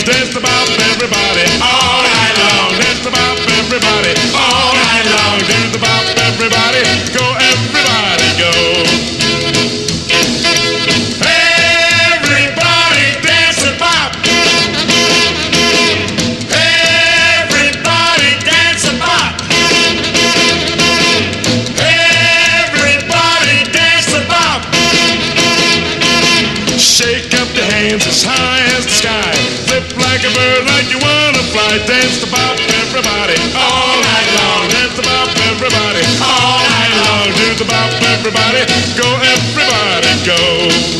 Dance the bop, everybody, all night long. Dance the bop, everybody, all night long. Dance the bop, everybody, go, everybody, go. Everybody dance the bop. Everybody dance the bop. Everybody dance the bop. Shake up the hands as high as the sky. Flip like a bird, like you wanna fly. Dance the bop, everybody, all night long. Dance the bop, everybody, all night long. Do the bop, everybody, go, everybody, go.